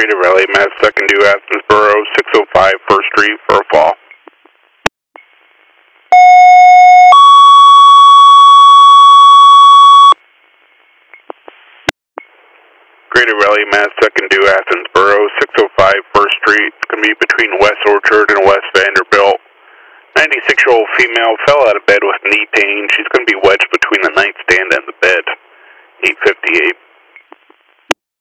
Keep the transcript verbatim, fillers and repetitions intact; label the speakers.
Speaker 1: Creative Rally, Mass second due Athensboro, six oh five First Street for a fall. Creative Rally, Mass second due Athensboro, six oh five First Street. It's going to be between West Orchard and West Vanderbilt. ninety-six-year-old female fell out of bed with knee pain. She's going to be wedged between the nightstand and the bed. eight fifty-eight.